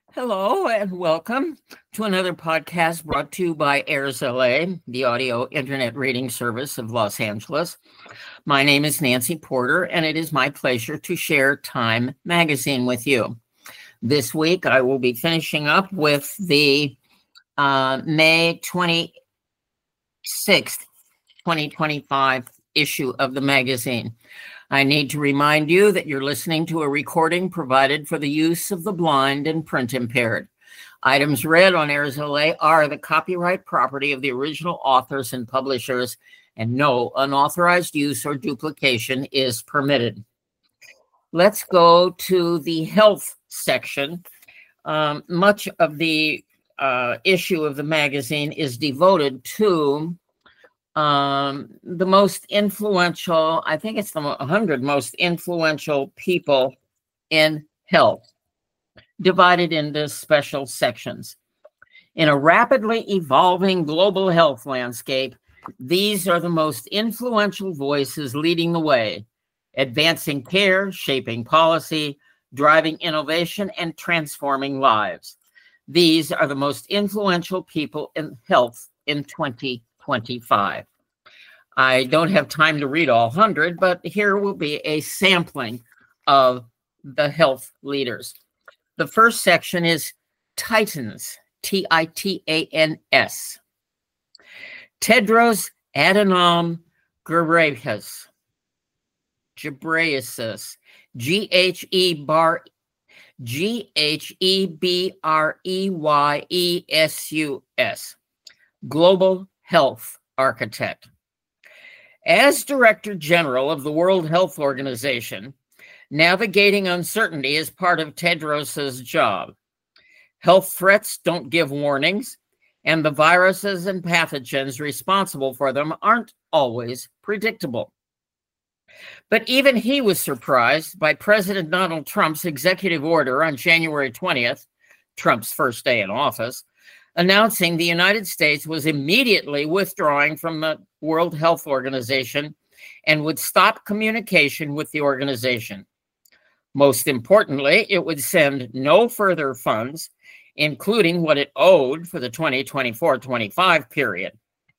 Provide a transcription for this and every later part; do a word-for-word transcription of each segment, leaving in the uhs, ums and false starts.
Hello and welcome to another podcast brought to you by Airs L A, the audio internet reading service of Los Angeles. My name is Nancy Porter, and it is my pleasure to share Time Magazine with you. This week, I will be finishing up with the uh, May twenty-sixth, twenty twenty-five issue of the magazine. I need to remind you that you're listening to a recording provided for the use of the blind and print impaired. Items read on Airs L A are the copyright property of the original authors and publishers, and no unauthorized use or duplication is permitted. Let's go to the health section. Um, much of the uh, issue of the magazine is devoted to Um, the most influential, I think it's the one hundred most influential people in health, divided into special sections. In a rapidly evolving global health landscape, these are the most influential voices leading the way, advancing care, shaping policy, driving innovation, and transforming lives. These are the most influential people in health in twenty twenty-five. I don't have time to read all one hundred, but here will be a sampling of the health leaders. The first section is Titans, T I T A N S. Tedros Adhanom Ghebreyesus, Ghebreyesus, G H E bar G H E B R E Y E S U S, Global Health Architect. As Director General of the World Health Organization, navigating uncertainty is part of Tedros's job. Health threats don't give warnings, and the viruses and pathogens responsible for them aren't always predictable. But even he was surprised by President Donald Trump's executive order on January twentieth, Trump's first day in office, announcing the United States was immediately withdrawing from the World Health Organization and would stop communication with the organization. Most importantly, it would send no further funds, including what it owed for the twenty twenty-four twenty-five period.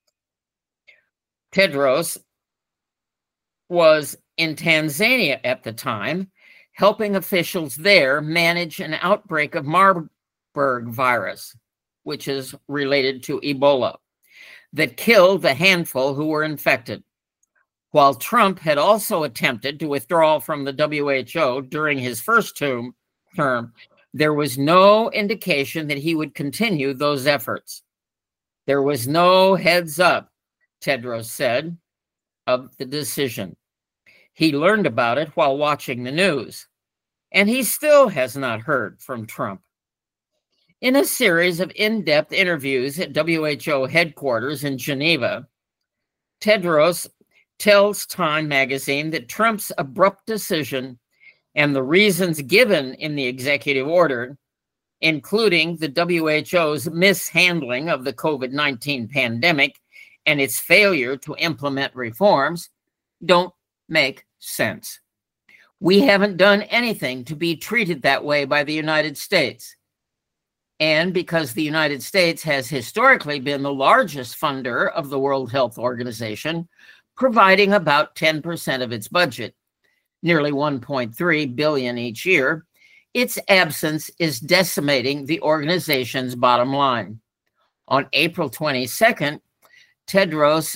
Tedros was in Tanzania at the time, helping officials there manage an outbreak of Marburg virus, which is related to Ebola, that killed the handful who were infected. While Trump had also attempted to withdraw from the W H O during his first term, there was no indication that he would continue those efforts. There was no heads up, Tedros said, of the decision. He learned about it while watching the news, and he still has not heard from Trump. In a series of in-depth interviews at W H O headquarters in Geneva, Tedros tells Time magazine that Trump's abrupt decision and the reasons given in the executive order, including the W H O's mishandling of the COVID nineteen pandemic and its failure to implement reforms, don't make sense. We haven't done anything to be treated that way by the United States. And because the United States has historically been the largest funder of the World Health Organization, providing about ten percent of its budget, nearly one point three billion dollars each year, its absence is decimating the organization's bottom line. On April twenty-second, Tedros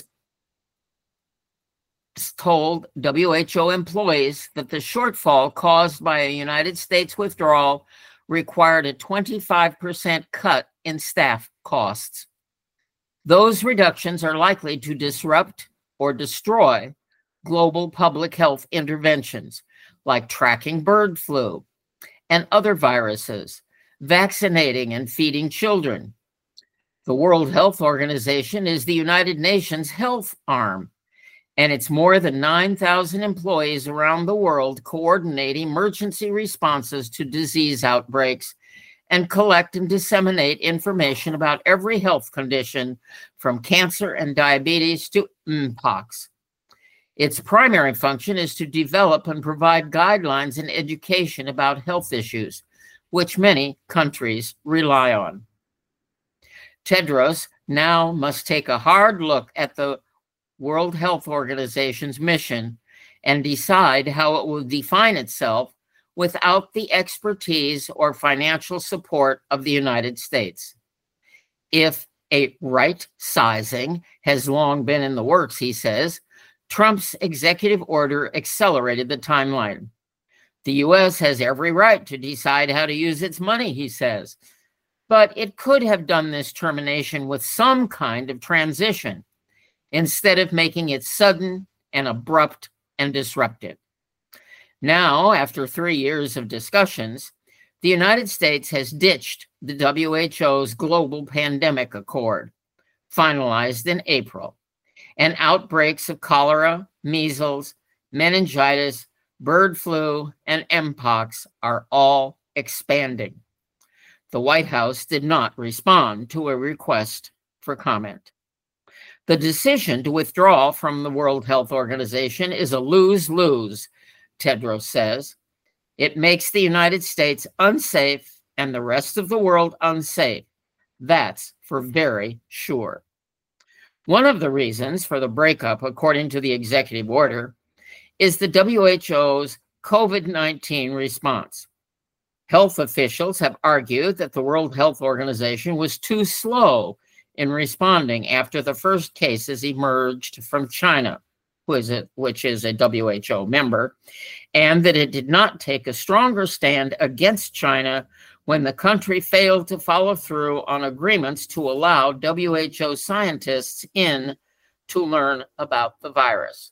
told W H O employees that the shortfall caused by a United States withdrawal required a twenty-five percent cut in staff costs. Those reductions are likely to disrupt or destroy global public health interventions like tracking bird flu and other viruses, vaccinating and feeding children. The World Health Organization is the United Nations health arm, and its more than nine thousand employees around the world coordinate emergency responses to disease outbreaks and collect and disseminate information about every health condition from cancer and diabetes to mpox. Its primary function is to develop and provide guidelines and education about health issues, which many countries rely on. Tedros now must take a hard look at the World Health Organization's mission and decide how it will define itself without the expertise or financial support of the United States. If a right sizing has long been in the works, he says, Trump's executive order accelerated the timeline. The U S has every right to decide how to use its money, he says, but it could have done this termination with some kind of transition instead of making it sudden and abrupt and disruptive. Now, after three years of discussions, the United States has ditched the W H O's Global Pandemic Accord, finalized in April, and outbreaks of cholera, measles, meningitis, bird flu, and mpox are all expanding. The White House did not respond to a request for comment. The decision to withdraw from the World Health Organization is a lose-lose, Tedros says. It makes the United States unsafe and the rest of the world unsafe. That's for very sure. One of the reasons for the breakup, according to the executive order, is the W H O's COVID nineteen response. Health officials have argued that the World Health Organization was too slow in responding after the first cases emerged from China, who is a, which is a W H O member, and that it did not take a stronger stand against China when the country failed to follow through on agreements to allow W H O scientists in to learn about the virus.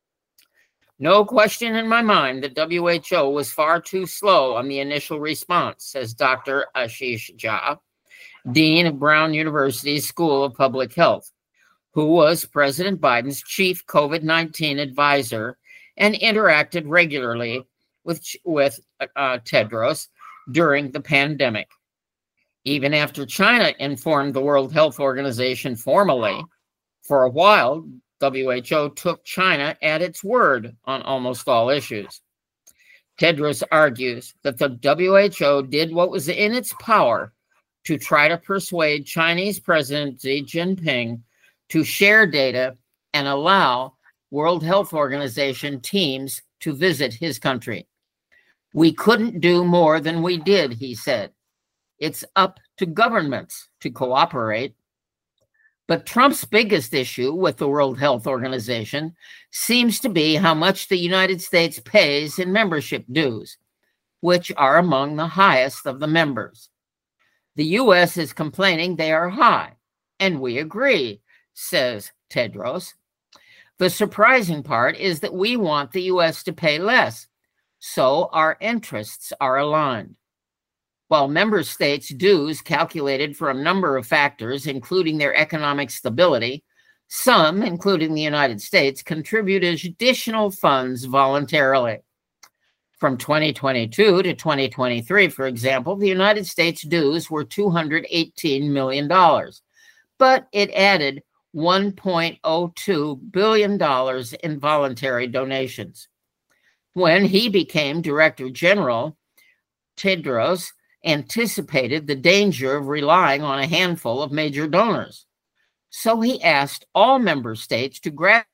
No question in my mind that W H O was far too slow on the initial response, says Doctor Ashish Jha, Dean of Brown University's School of Public Health, who was President Biden's chief COVID nineteen advisor and interacted regularly with, with uh, Tedros during the pandemic. Even after China informed the World Health Organization formally, for a while, W H O took China at its word on almost all issues. Tedros argues that the W H O did what was in its power to try to persuade Chinese President Xi Jinping to share data and allow World Health Organization teams to visit his country. We couldn't do more than we did, he said. It's up to governments to cooperate. But Trump's biggest issue with the World Health Organization seems to be how much the United States pays in membership dues, which are among the highest of the members. The U S is complaining they are high, and we agree, says Tedros. The surprising part is that we want the U S to pay less, so our interests are aligned. While member states' dues calculated for a number of factors, including their economic stability, some, including the United States, contribute additional funds voluntarily. From twenty twenty-two to twenty twenty-three, for example, the United States dues were two hundred eighteen million dollars, but it added one point zero two billion dollars in voluntary donations. When he became Director General, Tedros anticipated the danger of relying on a handful of major donors. So he asked all member states to grab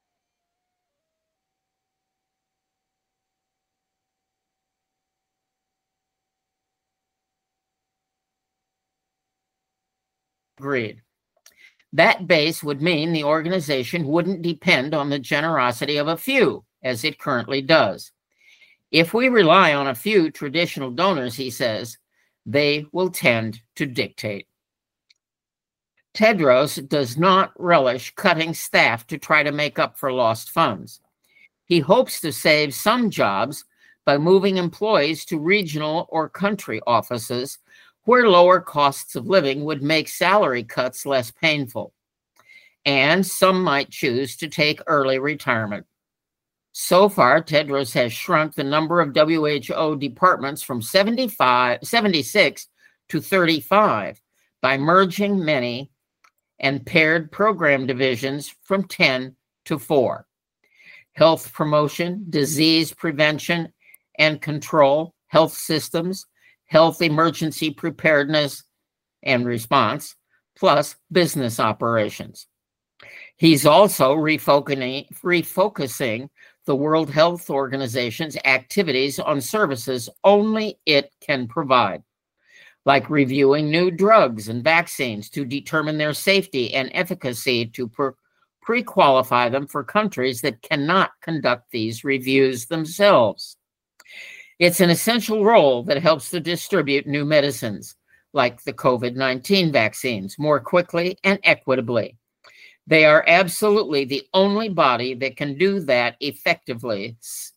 agreed. That base would mean the organization wouldn't depend on the generosity of a few, as it currently does. If we rely on a few traditional donors, he says, they will tend to dictate. Tedros does not relish cutting staff to try to make up for lost funds. He hopes to save some jobs by moving employees to regional or country offices where lower costs of living would make salary cuts less painful. And some might choose to take early retirement. So far, Tedros has shrunk the number of W H O departments from seventy-five, seventy-six to thirty-five by merging many and paired program divisions from ten to four. Health promotion, disease prevention and control, health systems, health emergency preparedness and response, plus business operations. He's also refocusing, refocusing the World Health Organization's activities on services only it can provide, like reviewing new drugs and vaccines to determine their safety and efficacy to pre- pre-qualify them for countries that cannot conduct these reviews themselves. It's an essential role that helps to distribute new medicines, like the COVID nineteen vaccines, more quickly and equitably. They are absolutely the only body that can do that effectively,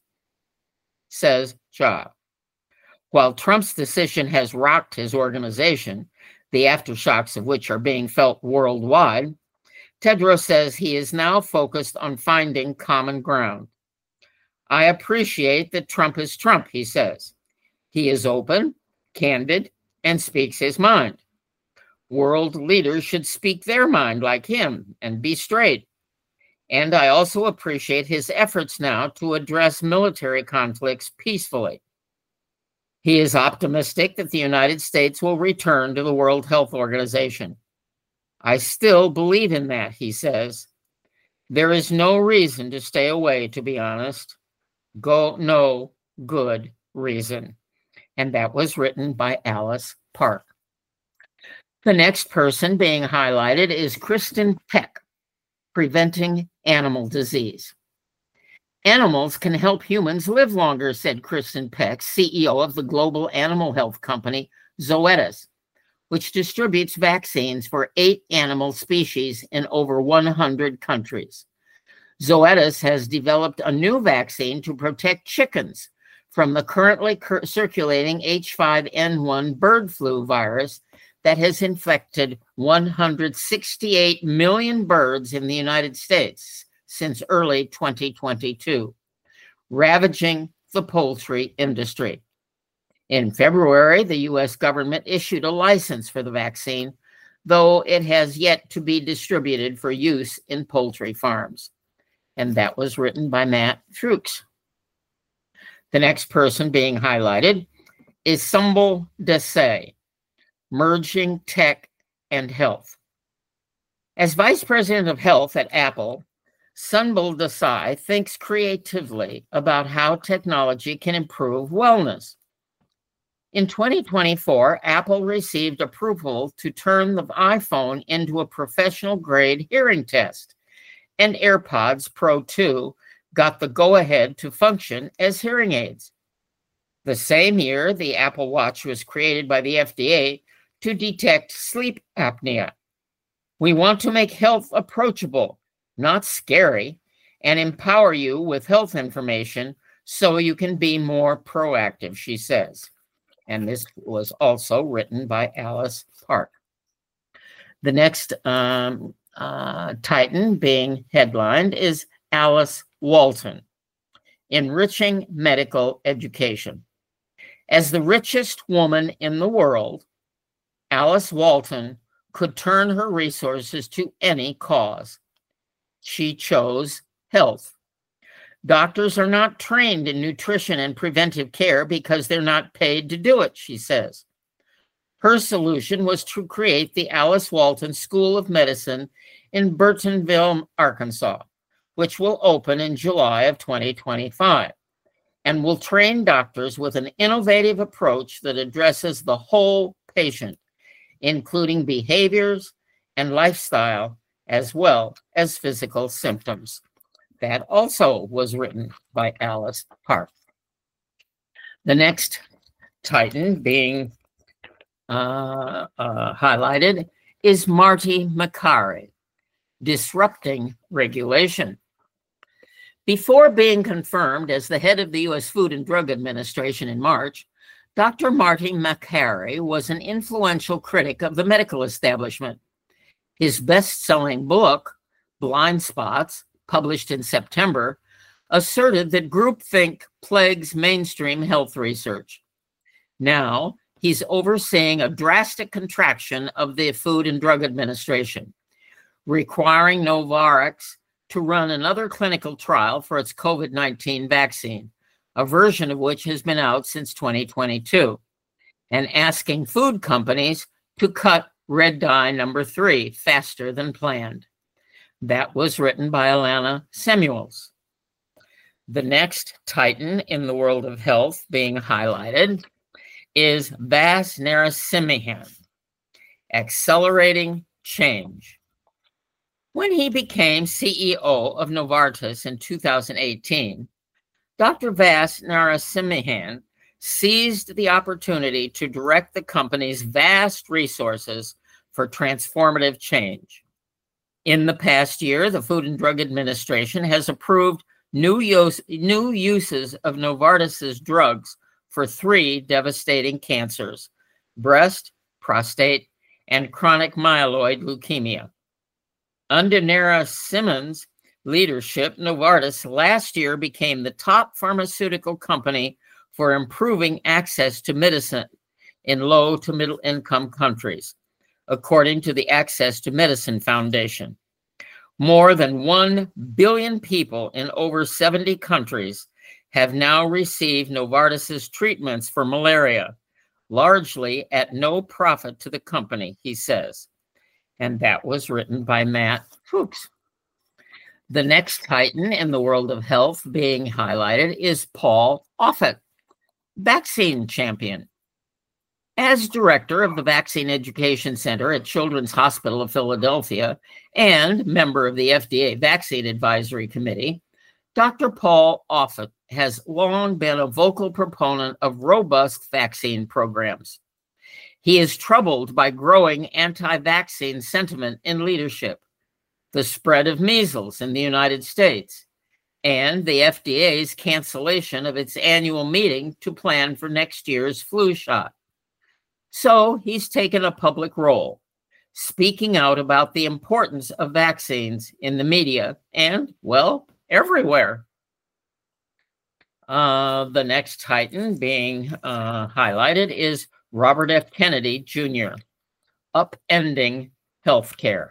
says Jha. While Trump's decision has rocked his organization, the aftershocks of which are being felt worldwide, Tedros says he is now focused on finding common ground. I appreciate that Trump is Trump, he says. He is open, candid, and speaks his mind. World leaders should speak their mind like him and be straight. And I also appreciate his efforts now to address military conflicts peacefully. He is optimistic that the United States will return to the World Health Organization. I still believe in that, he says. There is no reason to stay away, to be honest. Go, no good reason. And that was written by Alice Park. The next person being highlighted is Kristen Peck, Preventing Animal Disease. Animals can help humans live longer, said Kristen Peck, C E O of the global animal health company Zoetis, which distributes vaccines for eight animal species in over one hundred countries. Zoetis has developed a new vaccine to protect chickens from the currently cur- circulating H five N one bird flu virus that has infected one hundred sixty-eight million birds in the United States since early twenty twenty-two, ravaging the poultry industry. In February, the U S government issued a license for the vaccine, though it has yet to be distributed for use in poultry farms. And that was written by Matt Fuchs. The next person being highlighted is Sumbul Desai, Merging Tech and Health. As Vice President of Health at Apple, Sumbul Desai thinks creatively about how technology can improve wellness. In twenty twenty-four, Apple received approval to turn the iPhone into a professional-grade hearing test, and AirPods Pro two got the go-ahead to function as hearing aids. The same year, the Apple Watch was created by the F D A to detect sleep apnea. We want to make health approachable, not scary, and empower you with health information so you can be more proactive, she says. And this was also written by Alice Park. The next um, uh, Titan being headlined is Alice Walton, Enriching Medical Education. As the richest woman in the world, Alice Walton could turn her resources to any cause. She chose health. Doctors are not trained in nutrition and preventive care because they're not paid to do it, she says. Her solution was to create the Alice Walton School of Medicine in Burtonville, Arkansas, which will open in July of twenty twenty-five, and will train doctors with an innovative approach that addresses the whole patient, including behaviors and lifestyle, as well as physical symptoms. That also was written by Alice Park. The next Titan being uh, uh, highlighted is Marty Makary, Disrupting Regulation. Before being confirmed as the head of the U S Food and Drug Administration in March, Doctor Marty Makary was an influential critic of the medical establishment. His best-selling book, Blind Spots, published in September, asserted that groupthink plagues mainstream health research. Now, he's overseeing a drastic contraction of the Food and Drug Administration, requiring Novavax to run another clinical trial for its COVID nineteen vaccine, a version of which has been out since twenty twenty-two. and asking food companies to cut red dye number three faster than planned. That was written by Alana Samuels. The next titan in the world of health being highlighted is Vas Narasimhan, Accelerating Change. When he became C E O of Novartis in two thousand eighteen, Doctor Vas Narasimhan seized the opportunity to direct the company's vast resources for transformative change. In the past year, the Food and Drug Administration has approved new, use, new uses of Novartis's drugs for three devastating cancers: breast, prostate, and chronic myeloid leukemia. Under Narasimhan's leadership, Novartis last year became the top pharmaceutical company for improving access to medicine in low to middle income countries, according to the Access to Medicine Foundation. More than one billion people in over seventy countries have now received Novartis's treatments for malaria, largely at no profit to the company, he says. And that was written by Matt Fuchs. The next titan in the world of health being highlighted is Paul Offit, vaccine champion. As director of the Vaccine Education Center at Children's Hospital of Philadelphia and member of the F D A Vaccine Advisory Committee, Doctor Paul Offit has long been a vocal proponent of robust vaccine programs. He is troubled by growing anti-vaccine sentiment in leadership, the spread of measles in the United States, and the F D A's cancellation of its annual meeting to plan for next year's flu shot. So he's taken a public role, speaking out about the importance of vaccines in the media and, well, everywhere. Uh, the next titan being uh, highlighted is Robert F. Kennedy Junior, upending healthcare.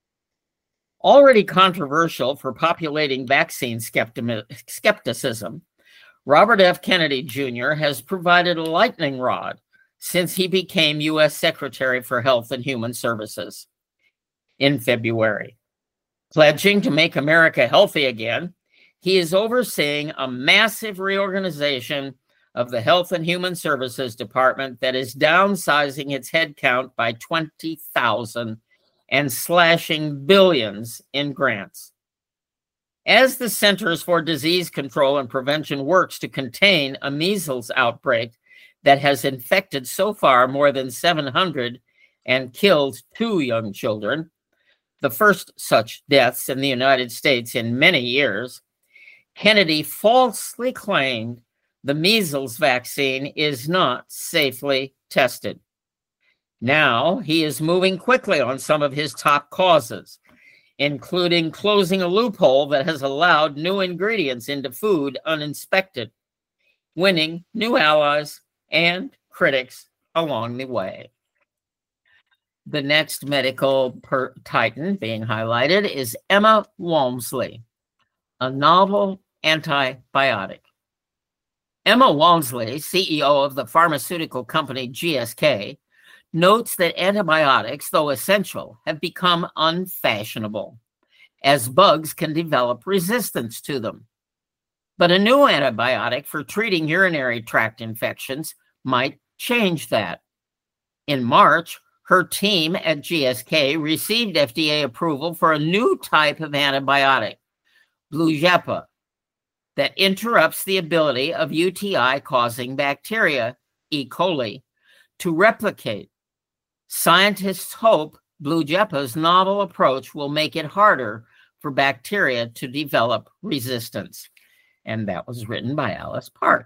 Already controversial for populating vaccine skepticism, Robert F. Kennedy Junior has provided a lightning rod since he became U S Secretary for Health and Human Services in February. Pledging to make America healthy again, he is overseeing a massive reorganization of the Health and Human Services Department that is downsizing its headcount by twenty thousand and slashing billions in grants. As the Centers for Disease Control and Prevention works to contain a measles outbreak that has infected so far more than seven hundred and killed two young children, the first such deaths in the United States in many years, Kennedy falsely claimed the measles vaccine is not safely tested. Now he is moving quickly on some of his top causes, including closing a loophole that has allowed new ingredients into food uninspected, winning new allies and critics along the way. The next medical per- titan being highlighted is Emma Walmsley, a novel antibiotic. Emma Walmsley, C E O of the pharmaceutical company G S K, notes that antibiotics, though essential, have become unfashionable, as bugs can develop resistance to them. But a new antibiotic for treating urinary tract infections might change that. In March, her team at G S K received F D A approval for a new type of antibiotic, Blujepa, that interrupts the ability of U T I-causing bacteria, E. coli, to replicate. Scientists hope Blujepa's novel approach will make it harder for bacteria to develop resistance. And that was written by Alice Park.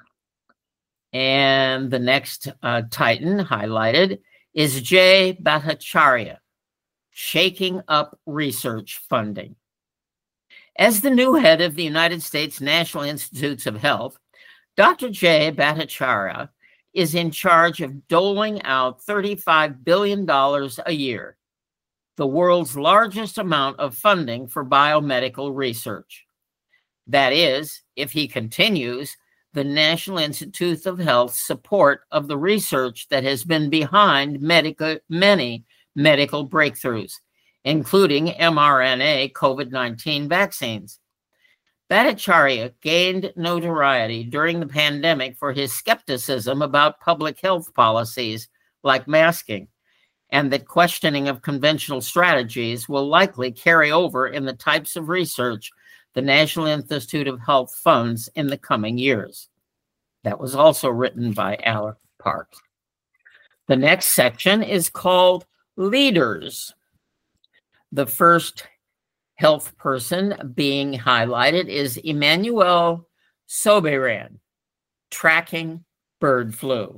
And the next uh, titan highlighted is Jay Bhattacharya, shaking up research funding. As the new head of the United States National Institutes of Health, Doctor Jay Bhattacharya is in charge of doling out thirty-five billion dollars a year, the world's largest amount of funding for biomedical research. That is, if he continues, the National Institutes of Health's support of the research that has been behind medical, many medical breakthroughs, including mRNA COVID nineteen vaccines. Bhattacharya gained notoriety during the pandemic for his skepticism about public health policies like masking, and that questioning of conventional strategies will likely carry over in the types of research the National Institute of Health funds in the coming years. That was also written by Alec Parks. The next section is called Leaders. The first health person being highlighted is Emmanuel Soberan, tracking bird flu.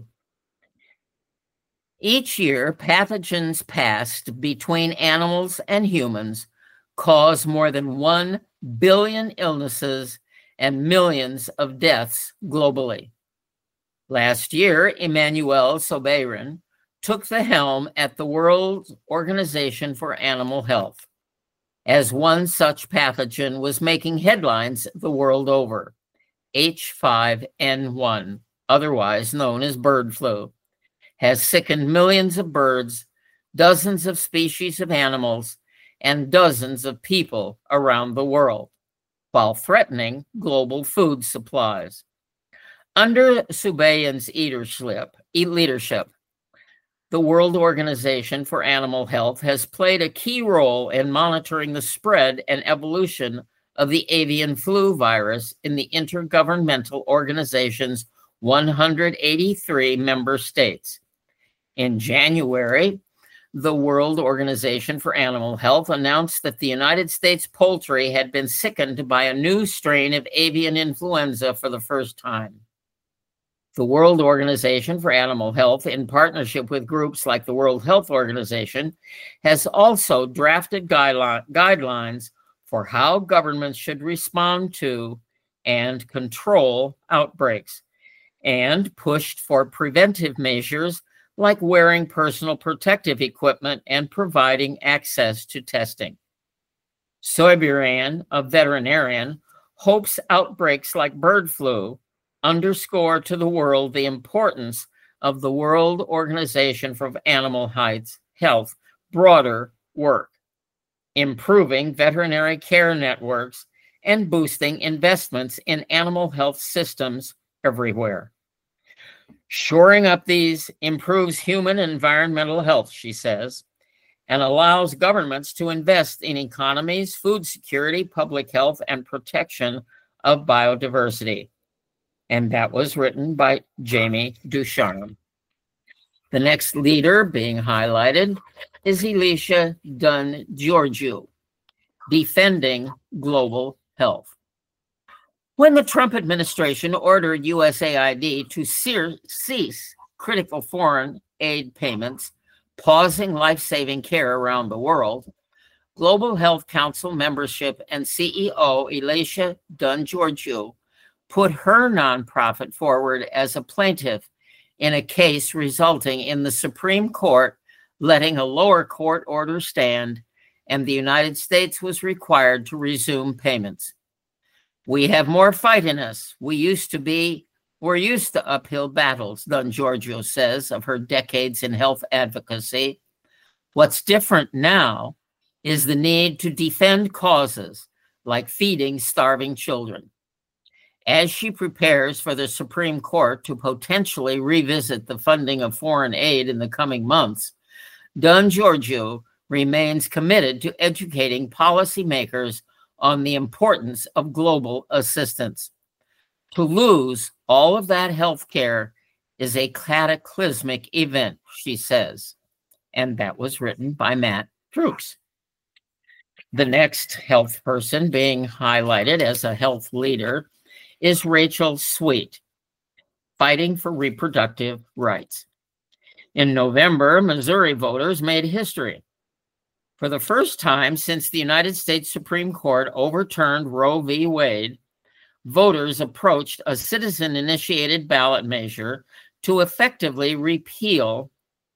Each year, pathogens passed between animals and humans cause more than one billion illnesses and millions of deaths globally. Last year, Emmanuel Soberan took the helm at the World Organization for Animal Health, as one such pathogen was making headlines the world over, H five N one, otherwise known as bird flu, has sickened millions of birds, dozens of species of animals, and dozens of people around the world, while threatening global food supplies. Under Soberan's leadership, the World Organization for Animal Health has played a key role in monitoring the spread and evolution of the avian flu virus in the Intergovernmental Organization's one hundred eighty-three member states. In January, the World Organization for Animal Health announced that the United States poultry had been sickened by a new strain of avian influenza for the first time. The World Organization for Animal Health, in partnership with groups like the World Health Organization, has also drafted guideline, guidelines for how governments should respond to and control outbreaks, and pushed for preventive measures like wearing personal protective equipment and providing access to testing. Soberan, a veterinarian, hopes outbreaks like bird flu underscore to the world the importance of the World Organization for Animal Health broader work, improving veterinary care networks and boosting investments in animal health systems everywhere. Shoring up these improves human and environmental health, she says, and allows governments to invest in economies, food security, public health, and protection of biodiversity. And that was written by Jamie Ducharme. The next leader being highlighted is Elisha Dunn Georgiou, defending global health. When the Trump administration ordered U S A I D to cease critical foreign aid payments, pausing life-saving care around the world, Global Health Council membership and C E O Elisha Dunn Georgiou put her nonprofit forward as a plaintiff in a case resulting in the Supreme Court letting a lower court order stand, and the United States was required to resume payments. We have more fight in us. We used to be, we're used to uphill battles, Dunn Georgiou says of her decades in health advocacy. What's different now is the need to defend causes like feeding starving children. As she prepares for the Supreme Court to potentially revisit the funding of foreign aid in the coming months, Dunn Georgiou remains committed to educating policymakers on the importance of global assistance. To lose all of that health care is a cataclysmic event, she says. And that was written by Matt Drukes. The next health person being highlighted as a health leader is Rachel Sweet, fighting for reproductive rights. In November, Missouri voters made history. For the first time since the United States Supreme Court overturned Roe v. Wade, voters approached a citizen-initiated ballot measure to effectively repeal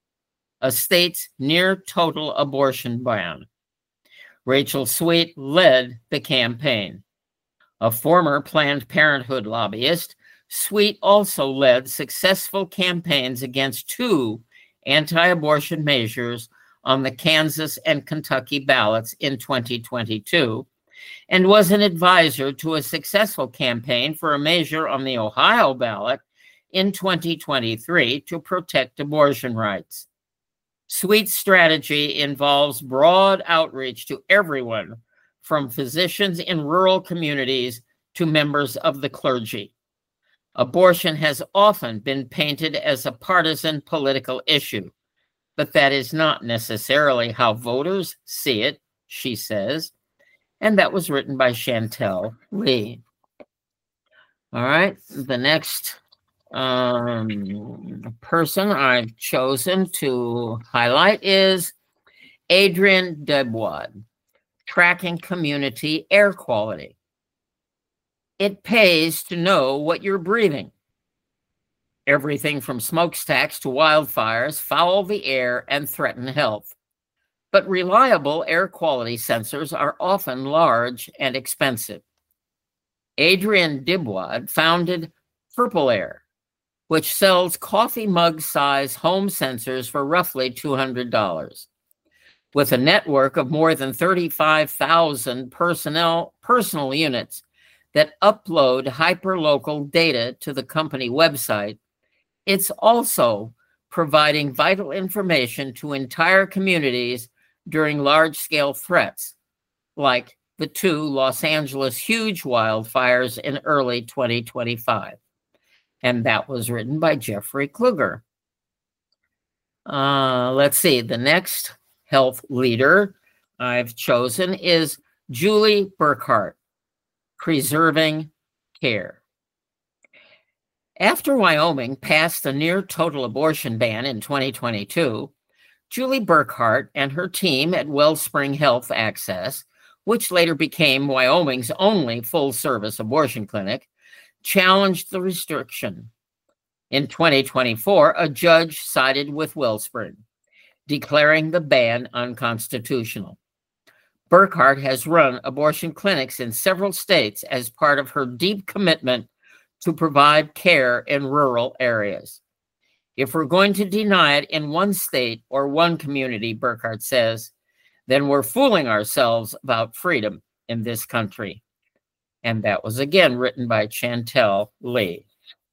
a state's near-total abortion ban. Rachel Sweet led the campaign. A former Planned Parenthood lobbyist, Sweet also led successful campaigns against two anti-abortion measures on the Kansas and Kentucky ballots in twenty twenty-two, and was an advisor to a successful campaign for a measure on the Ohio ballot in twenty twenty-three to protect abortion rights. Sweet's strategy involves broad outreach to everyone, from physicians in rural communities to members of the clergy. Abortion has often been painted as a partisan political issue, but that is not necessarily how voters see it, she says. And that was written by Chantel Lee. All right, the next um, person I've chosen to highlight is Adrienne Debwad, Tracking Community Air Quality. It pays to know what you're breathing. Everything from smokestacks to wildfires foul the air and threaten health. But reliable air quality sensors are often large and expensive. Adrienne Debwad founded Purple Air, which sells coffee mug-size home sensors for roughly two hundred dollars. With a network of more than thirty-five thousand personnel, personal units that upload hyperlocal data to the company website, it's also providing vital information to entire communities during large-scale threats, like the two Los Angeles huge wildfires in early twenty twenty-five. And that was written by Jeffrey Kluger. Uh, let's see, the next health leader I've chosen is Julie Burkhart, Preserving Care. After Wyoming passed a near total abortion ban in twenty twenty-two, Julie Burkhart and her team at Wellspring Health Access, which later became Wyoming's only full-service abortion clinic, challenged the restriction. In twenty twenty-four, a judge sided with Wellspring, declaring the ban unconstitutional. Burkhart has run abortion clinics in several states as part of her deep commitment to provide care in rural areas. If we're going to deny it in one state or one community, Burkhart says, then we're fooling ourselves about freedom in this country. And that was again written by Chantel Lee.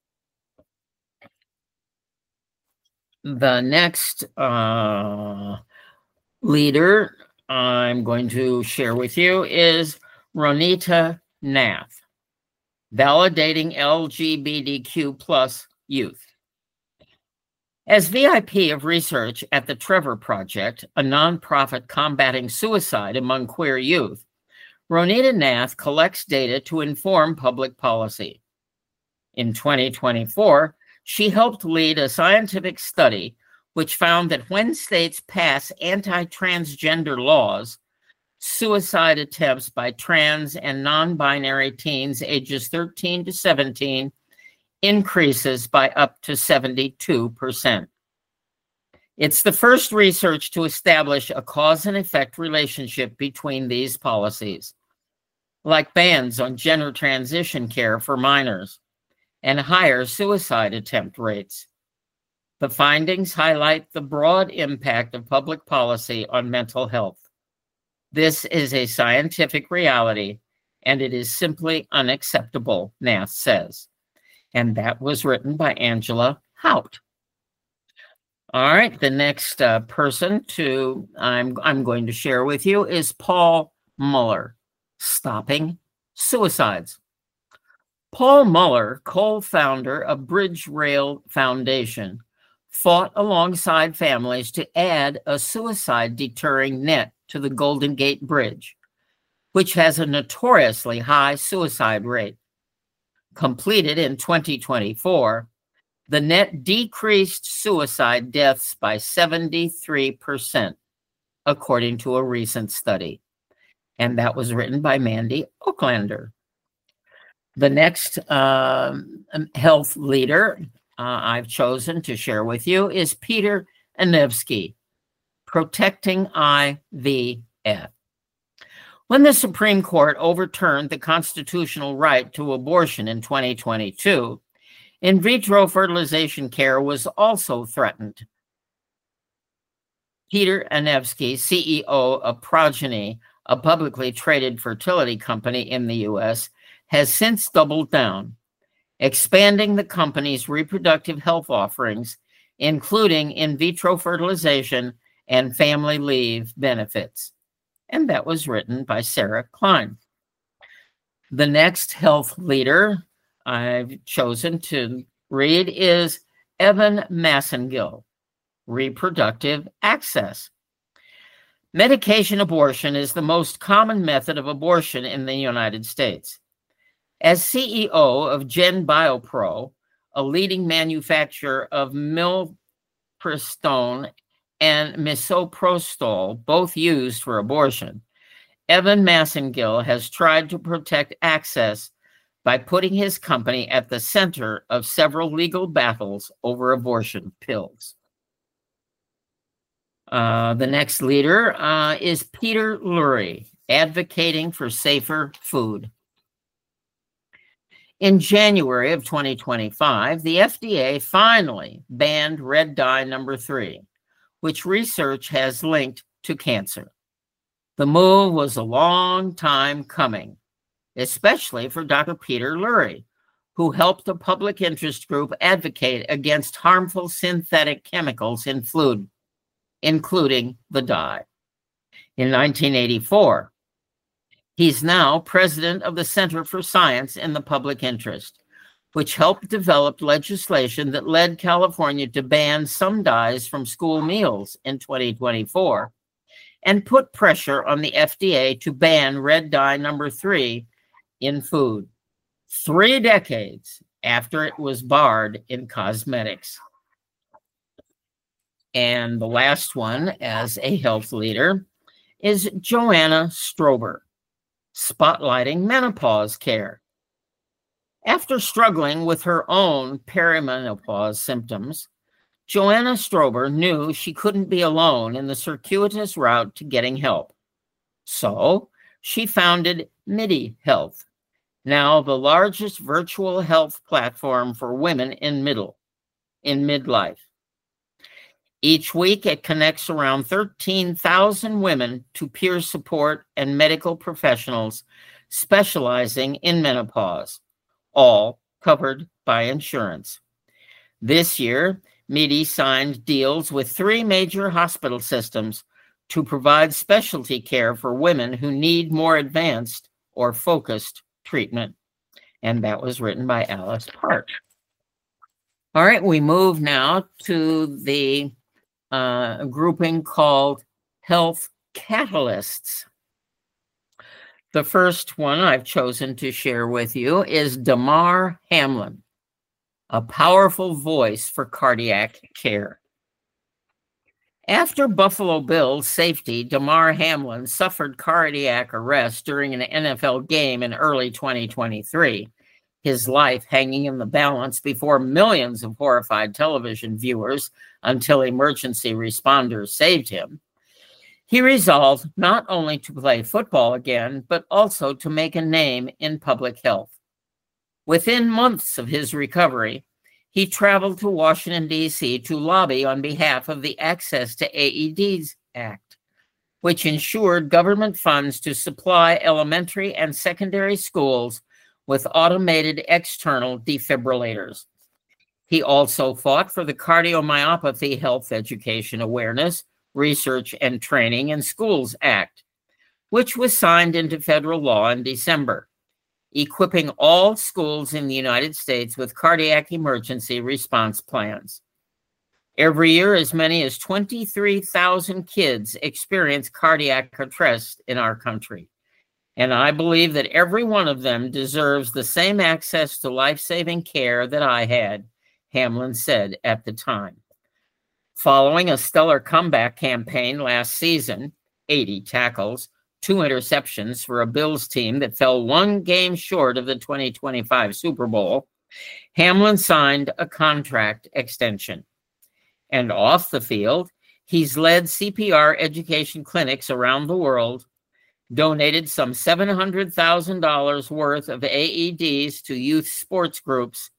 The next uh, leader I'm going to share with you is Ronita Nath, Validating L G B T Q plus Youth. As V I P of research at the Trevor Project, a nonprofit combating suicide among queer youth, Ronita Nath collects data to inform public policy. In twenty twenty-four, she helped lead a scientific study which found that when states pass anti-transgender laws, suicide attempts by trans and non-binary teens ages thirteen to seventeen increases by up to seventy-two percent. It's the first research to establish a cause and effect relationship between these policies, like bans on gender transition care for minors and higher suicide attempt rates. The findings highlight the broad impact of public policy on mental health. This is a scientific reality, and it is simply unacceptable, Nath says. And that was written by Angela Hout. All right, the next uh, person to I'm I'm going to share with you is Paul Muller, Stopping Suicides. Paul Muller, co-founder of Bridge Rail Foundation, fought alongside families to add a suicide-deterring net to the Golden Gate Bridge, which has a notoriously high suicide rate. Completed in twenty twenty-four, the net decreased suicide deaths by seventy-three percent, according to a recent study. And that was written by Mandy Oaklander. The next uh, health leader uh, I've chosen to share with you is Peter Anevsky, Protecting I V F. When the Supreme Court overturned the constitutional right to abortion in twenty twenty-two, In vitro fertilization care was also threatened. Peter Anevsky, C E O of Progeny, a publicly traded fertility company in the U S, has since doubled down, expanding the company's reproductive health offerings, including in vitro fertilization and family leave benefits. And that was written by Sarah Klein. The next health leader I've chosen to read is Evan Massengill, Reproductive Access. Medication abortion is the most common method of abortion in the United States. As C E O of Gen Biopro, a leading manufacturer of milprostone and misoprostol, both used for abortion, Evan Massengill has tried to protect access by putting his company at the center of several legal battles over abortion pills. Uh, the next leader uh, is Peter Lurie, advocating for safer food. In January of twenty twenty-five, the F D A finally banned red dye number three, which research has linked to cancer. The move was a long time coming, especially for Doctor Peter Lurie, who helped a public interest group advocate against harmful synthetic chemicals in food, including the dye. In nineteen eighty-four, he's now president of the Center for Science in the Public Interest, which helped develop legislation that led California to ban some dyes from school meals in twenty twenty-four and put pressure on the F D A to ban red dye number three in food, three decades after it was barred in cosmetics. And the last one, as a health leader, is Joanna Strober, spotlighting menopause care. After struggling with her own perimenopause symptoms, Joanna Strober knew she couldn't be alone in the circuitous route to getting help. So she founded MIDI Health, now the largest virtual health platform for women in middle, in midlife. Each week, it connects around thirteen thousand women to peer support and medical professionals specializing in menopause, all covered by insurance. This year, MIDI signed deals with three major hospital systems to provide specialty care for women who need more advanced or focused treatment. And that was written by Alice Park. All right, we move now to the uh, grouping called Health Catalysts. The first one I've chosen to share with you is Damar Hamlin, a powerful voice for cardiac care. After Buffalo Bills safety Damar Hamlin suffered cardiac arrest during an N F L game in early twenty twenty-three, his life hanging in the balance before millions of horrified television viewers until emergency responders saved him, he resolved not only to play football again, but also to make a name in public health. Within months of his recovery, he traveled to Washington, D C to lobby on behalf of the Access to A E Ds Act, which ensured government funds to supply elementary and secondary schools with automated external defibrillators. He also fought for the Cardiomyopathy Health Education Awareness, Research and Training in Schools Act, which was signed into federal law in December, equipping all schools in the United States with cardiac emergency response plans. Every year, as many as twenty-three thousand kids experience cardiac arrest in our country. And I believe that every one of them deserves the same access to life-saving care that I had, Hamlin said at the time. Following a stellar comeback campaign last season, eighty tackles, two interceptions for a Bills team that fell one game short of the twenty twenty-five Super Bowl, Hamlin signed a contract extension. And off the field, he's led C P R education clinics around the world, donated some seven hundred thousand dollars worth of A E Ds to youth sports groups,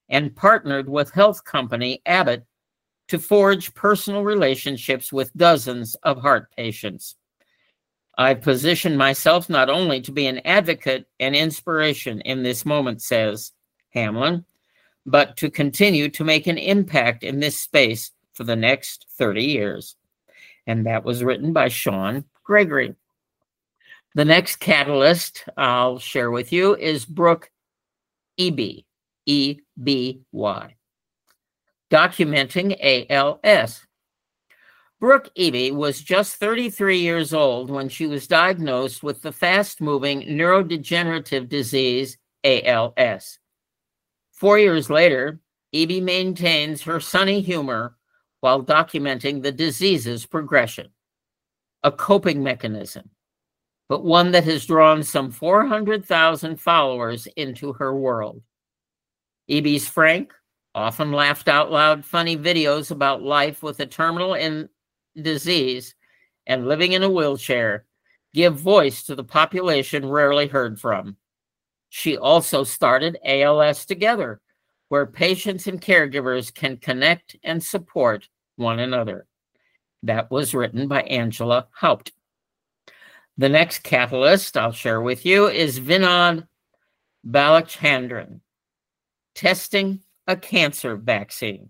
and partnered with health company Abbott to forge personal relationships with dozens of heart patients. I've positioned myself not only to be an advocate and inspiration in this moment, says Hamlin, but to continue to make an impact in this space for the next thirty years. And that was written by Sean Gregory. The next catalyst I'll share with you is Brooke Eby, E B Y, documenting A L S. Brooke Eby was just thirty-three years old when she was diagnosed with the fast-moving neurodegenerative disease A L S. Four years later, Eby maintains her sunny humor while documenting the disease's progression, a coping mechanism, but one that has drawn some four hundred thousand followers into her world. Eby's frank, often laughed out loud, funny videos about life with a terminal in disease and living in a wheelchair give voice to the population rarely heard from. She also started A L S Together, where patients and caregivers can connect and support one another. That was written by Angela Haupt. The next catalyst I'll share with you is Vinod Balachandran, testing a cancer vaccine.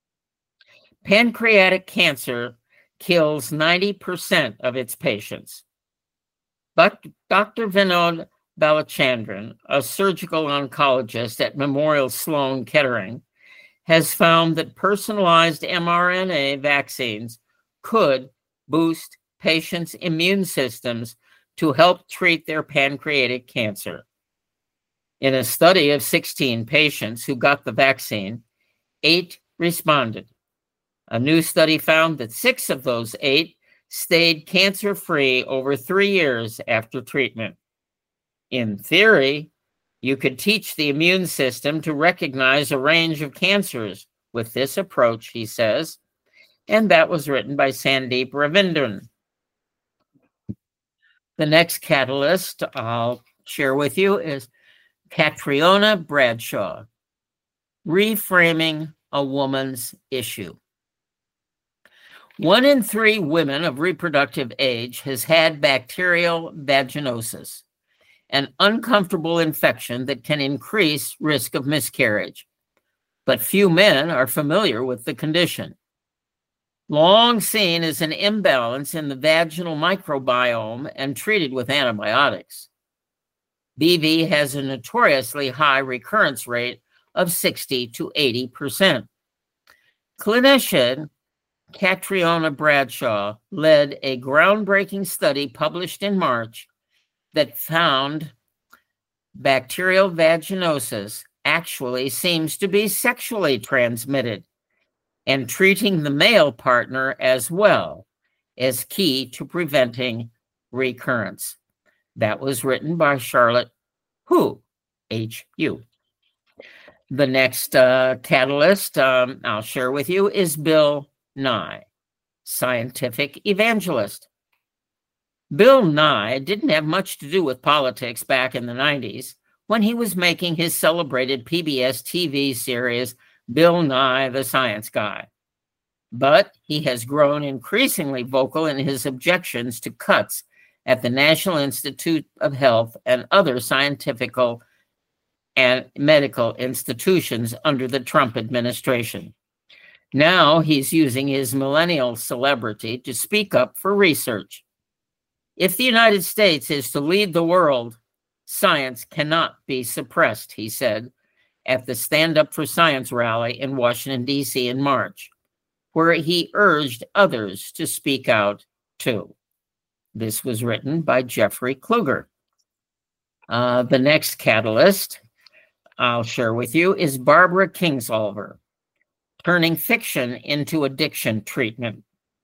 Pancreatic cancer kills ninety percent of its patients. But Doctor Vinod Balachandran, a surgical oncologist at Memorial Sloan Kettering, has found that personalized mRNA vaccines could boost patients' immune systems to help treat their pancreatic cancer. In a study of sixteen patients who got the vaccine, eight responded. A new study found that six of those eight stayed cancer-free over three years after treatment. In theory, you could teach the immune system to recognize a range of cancers with this approach, he says, and that was written by Sandeep Ravindran. The next catalyst I'll share with you is Catriona Bradshaw, reframing a woman's issue. One in three women of reproductive age has had bacterial vaginosis, an uncomfortable infection that can increase risk of miscarriage. But few men are familiar with the condition. Long seen as an imbalance in the vaginal microbiome and treated with antibiotics, B V has a notoriously high recurrence rate of sixty to eighty percent. Clinician Catriona Bradshaw led a groundbreaking study published in March that found bacterial vaginosis actually seems to be sexually transmitted, and treating the male partner as well is key to preventing recurrence. That was written by Charlotte Hu, H U. The next uh, catalyst um, I'll share with you is Bill Nye, scientific evangelist. Bill Nye didn't have much to do with politics back in the nineties when he was making his celebrated P B S T V series, Bill Nye the Science Guy. But he has grown increasingly vocal in his objections to cuts at the National Institute of Health and other scientific and medical institutions under the Trump administration. Now he's using his millennial celebrity to speak up for research. If the United States is to lead the world, science cannot be suppressed, he said at the Stand Up for Science rally in Washington, D C in March, where he urged others to speak out too. This was written by Jeffrey Kluger. Uh, the next catalyst I'll share with you is Barbara Kingsolver, turning fiction into addiction treatment.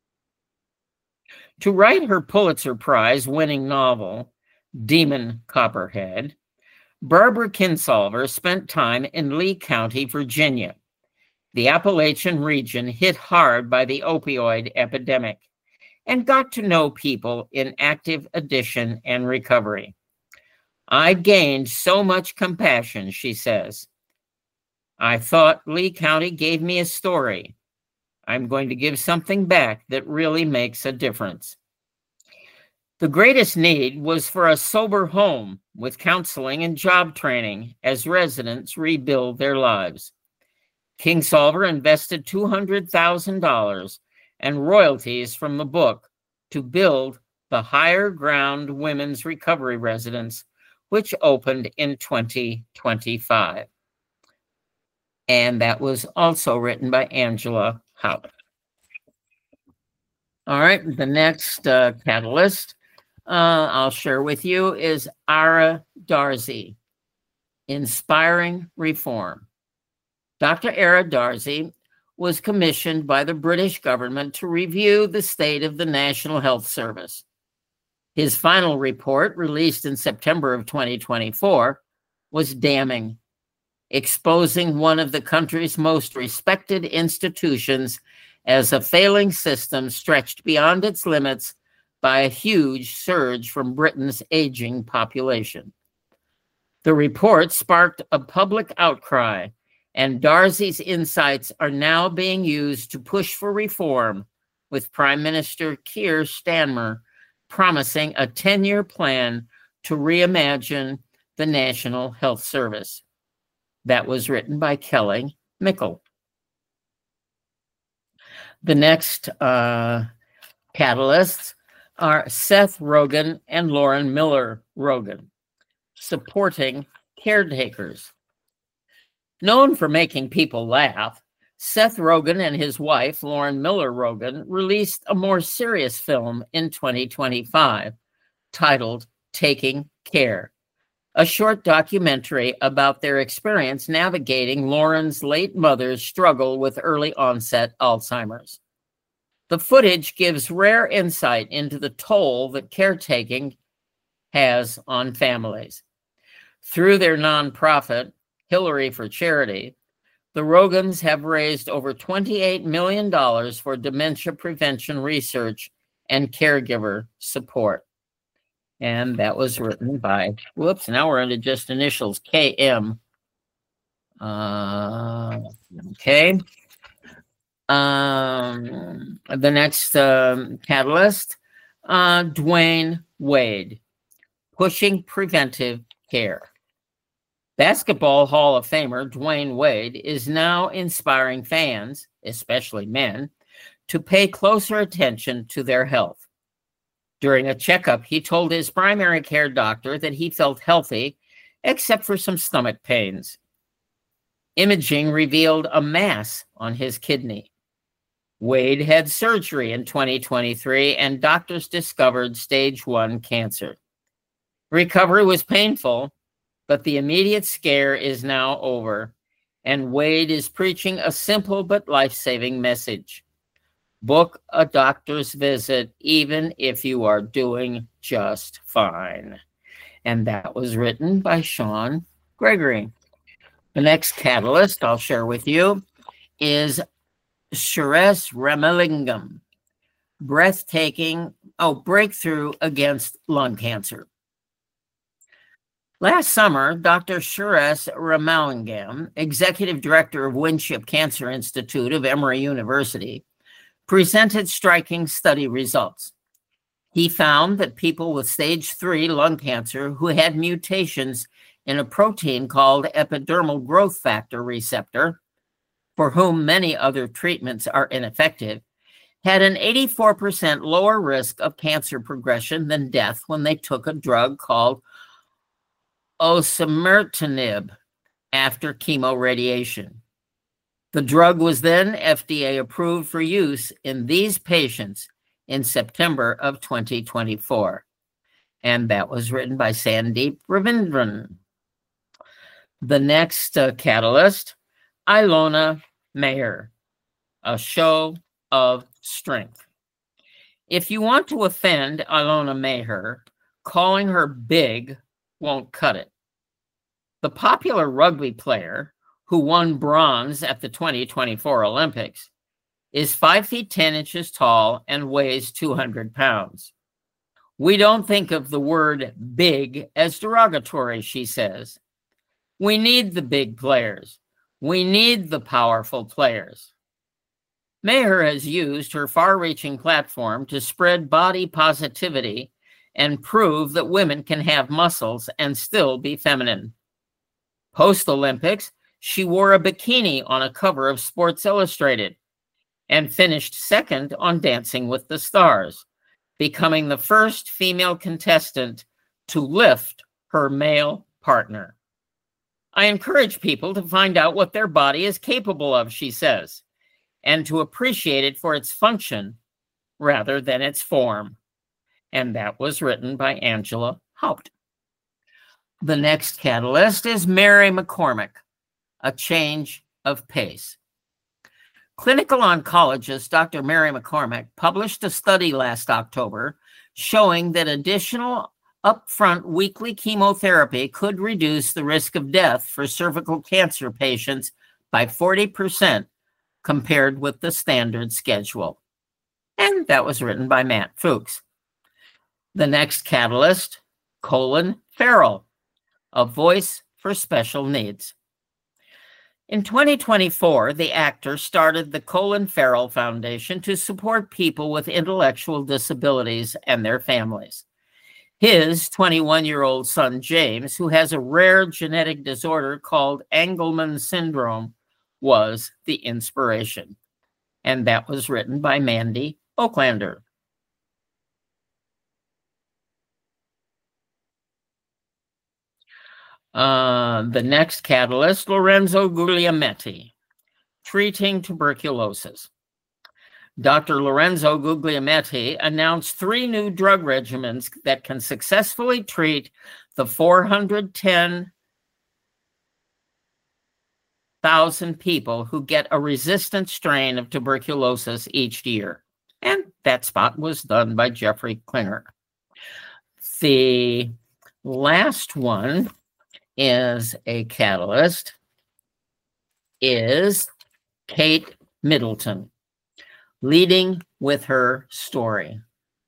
To write her Pulitzer Prize-winning novel, Demon Copperhead, Barbara Kingsolver spent time in Lee County, Virginia, the Appalachian region hit hard by the opioid epidemic, and got to know people in active addiction and recovery. I gained so much compassion, she says. I thought Lee County gave me a story. I'm going to give something back that really makes a difference. The greatest need was for a sober home with counseling and job training as residents rebuild their lives. Kingsolver invested two hundred thousand dollars and royalties from the book to build the Higher Ground Women's Recovery Residence, which opened in twenty twenty-five. And that was also written by Angela Howard. All right, the next uh, catalyst uh, I'll share with you is Ara Darzi, Inspiring Reform. Doctor Ara Darzi was commissioned by the British government to review the state of the National Health Service. His final report, released in September of twenty twenty-four, was damning, exposing one of the country's most respected institutions as a failing system stretched beyond its limits by a huge surge from Britain's aging population. The report sparked a public outcry, and Darzi's insights are now being used to push for reform, with Prime Minister Keir Starmer promising a ten-year plan to reimagine the National Health Service. That was written by Kelly Mickle. The next uh, catalysts are Seth Rogen and Lauren Miller Rogen, supporting caretakers. Known for making people laugh, Seth Rogen and his wife, Lauren Miller Rogen, released a more serious film in twenty twenty-five titled Taking Care, a short documentary about their experience navigating Lauren's late mother's struggle with early onset Alzheimer's. The footage gives rare insight into the toll that caretaking has on families. Through their nonprofit, Hillary for Charity, the Rogans have raised over twenty-eight million dollars for dementia prevention research and caregiver support. And that was written by, whoops, now we're into just initials, K M. Uh, okay. Um, the next um, catalyst, uh, Dwayne Wade, Pushing Preventive Care. Basketball Hall of Famer Dwayne Wade is now inspiring fans, especially men, to pay closer attention to their health. During a checkup, he told his primary care doctor that he felt healthy, except for some stomach pains. Imaging revealed a mass on his kidney. Wade had surgery in twenty twenty-three, and doctors discovered stage one cancer. Recovery was painful, but the immediate scare is now over, and Wade is preaching a simple but life-saving message. Book a doctor's visit, even if you are doing just fine. And that was written by Sean Gregory. The next catalyst I'll share with you is Suresh Ramalingam, breathtaking, oh, breakthrough against lung cancer. Last summer, Doctor Suresh Ramalingam, executive director of Winship Cancer Institute of Emory University, presented striking study results. He found that people with stage three lung cancer who had mutations in a protein called epidermal growth factor receptor, for whom many other treatments are ineffective, had an eighty-four percent lower risk of cancer progression than death when they took a drug called osimertinib after chemoradiation. The drug was then F D A approved for use in these patients in September of twenty twenty-four. And that was written by Sandeep Ravindran. The next uh, catalyst, Ilona Maher, A Show of Strength. If you want to offend Ilona Maher, calling her big won't cut it. The popular rugby player who won bronze at the twenty twenty-four Olympics is five feet ten inches tall and weighs two hundred pounds. We don't think of the word big as derogatory, she says. We need the big players. We need the powerful players. Maher has used her far-reaching platform to spread body positivity and prove that women can have muscles and still be feminine. Post-Olympics, she wore a bikini on a cover of Sports Illustrated and finished second on Dancing with the Stars, becoming the first female contestant to lift her male partner. I encourage people to find out what their body is capable of, she says, and to appreciate it for its function rather than its form. And that was written by Angela Haupt. The next catalyst is Mary McCormick, A Change of Pace. Clinical oncologist Doctor Mary McCormick published a study last October showing that additional upfront weekly chemotherapy could reduce the risk of death for cervical cancer patients by forty percent compared with the standard schedule. And that was written by Matt Fuchs. The next catalyst, Colin Farrell, A Voice for Special Needs. In twenty twenty-four, the actor started the Colin Farrell Foundation to support people with intellectual disabilities and their families. His twenty-one-year-old son, James, who has a rare genetic disorder called Angelman syndrome, was the inspiration. And that was written by Mandy Oaklander. Uh, the next catalyst, Lorenzo Guglielmetti, Treating Tuberculosis. Doctor Lorenzo Guglielmetti announced three new drug regimens that can successfully treat the four hundred ten thousand people who get a resistant strain of tuberculosis each year. And that spot was done by Jeffrey Klinger. The last one is a catalyst, is Kate Middleton, Leading with Her Story.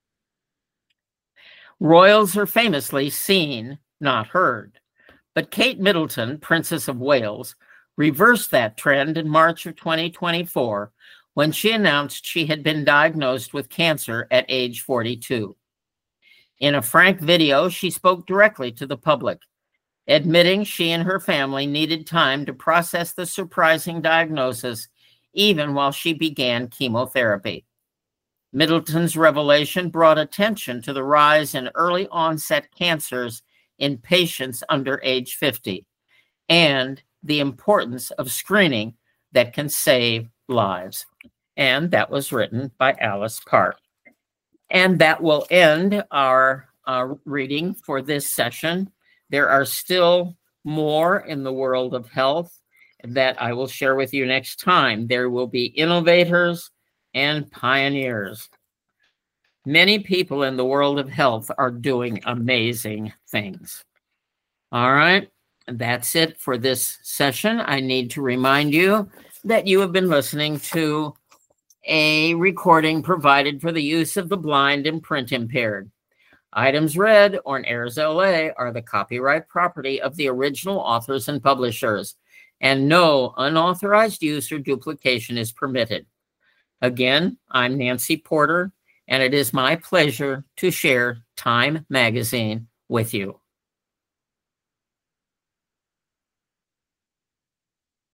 Royals are famously seen, not heard. But Kate Middleton, Princess of Wales, reversed that trend in March of twenty twenty-four when she announced she had been diagnosed with cancer at age forty-two. In a frank video, she spoke directly to the public, admitting she and her family needed time to process the surprising diagnosis even while she began chemotherapy. Middleton's revelation brought attention to the rise in early onset cancers in patients under age fifty and the importance of screening that can save lives. And that was written by Alice Park. And that will end our uh, reading for this session. There are still more in the world of health that I will share with you next time. There will be innovators and pioneers. Many people in the world of health are doing amazing things. All right, that's it for this session. I need to remind you that you have been listening to a recording provided for the use of the blind and print impaired. Items read on Airs L A are the copyright property of the original authors and publishers, and no unauthorized use or duplication is permitted. Again, I'm Nancy Porter, and it is my pleasure to share Time Magazine with you.